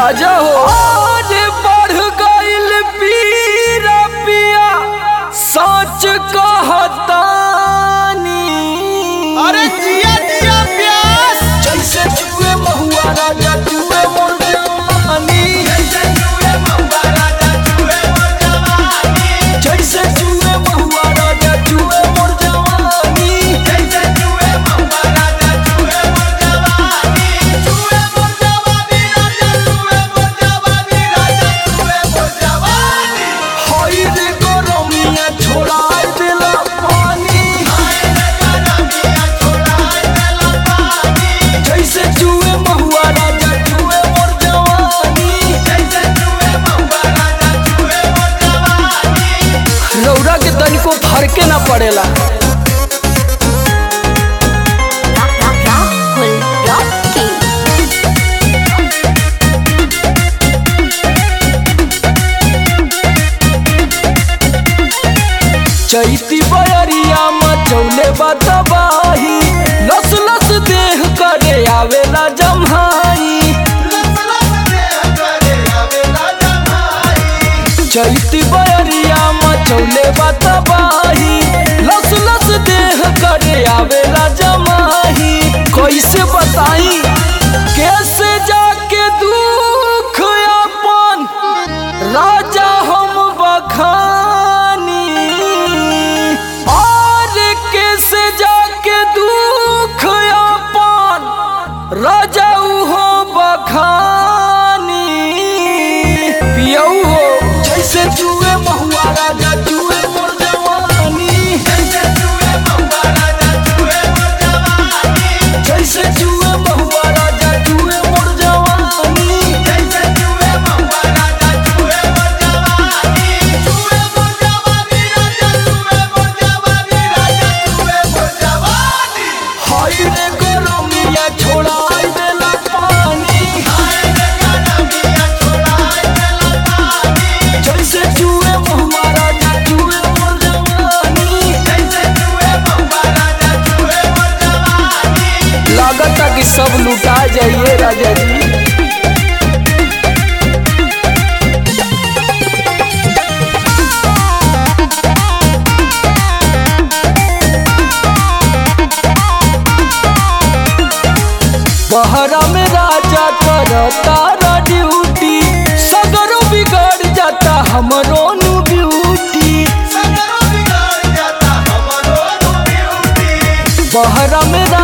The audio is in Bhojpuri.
राजा हो। आगे बढ़ गइल पीरा पिया सच कहतानी। अरे जिया जिया प्यास जैसे जुए महुआ राजा जुए मोर जवानी। जैसे जुए महुआ राजा जुए मोर जवानी। जैसे जुए महुआ राजा जुए मोर जवानी। जैसे जुए महुआ राजा जुए मोर जवानी। जुए मोर जवानी राजा जुए मोर जवानी राजा जुए मोर जवानी। हाय रे गरमिया छोड़ाई देला पानी। हाय रे गरमिया छोड़ाई देला पानी। जैसे जुए महुआ राजा जुए मोर जवानी। जैसे जुए महुआ राजा जुए मोर जवानी। रौरा के तनिको फरके ना पड़ेला। Rahul Rocky. चैती बयरिया मचौले बतबाही। लस लस देह करे आवेला जम्हाई। लस लस देह करे आवेला जमाई। चैती बयरिया मचौले बतबाही। लस लस देह करे आवेला जमाही। कैसे बताई कैसे जाके दुख अपन राजा हम बखानी। और कैसे जाके दुख अपन राजा हो बखानी। पियऊ हो जैसे जुए महुआ राजा जुए मोर जवानी। जैसे जुए महुआ राजा जुए मोर जवानी। जैसे जुए महुआ राजा जुए मोर जवानी। जैसे जुए महुआ राजा जुए मोर जवानी। जुए मोर जवानी राजा जुए मोर जवानी राजा जुए मोर जवानी। हाय रे गरमिया छोड़ाई देला पानी। हाय रे गरमिया छोड़ाई देला पानी। जैसे जुए महुआ राजा जुए मोर जवानी। जैसे जुए महुआ राजा जुए मोर जवानी। लागता कि सब लुटा जाइए राजा जी। बहरा में राजा करता ड्यूटी। सगरो बिगड़ जाता हमरो नु ब्यूटी। सगरो बिगड़ जाता हमरो ब्यूटी। बहरा में